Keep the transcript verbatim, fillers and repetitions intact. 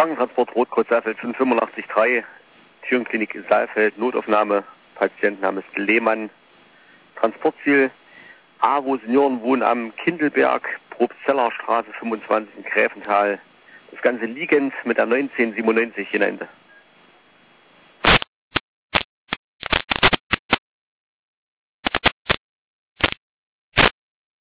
Krankentransport Rotkreuz Saalfeld fünf acht fünf drei, Türenklinik Saalfeld, Notaufnahme, Patient namens Lehmann, Transportziel A, wo Senioren wohnen am Kindelberg, Probstzellerstraße fünfundzwanzig in Gräfental. Das Ganze liegend mit der neunzehn siebenundneunzig in Ende.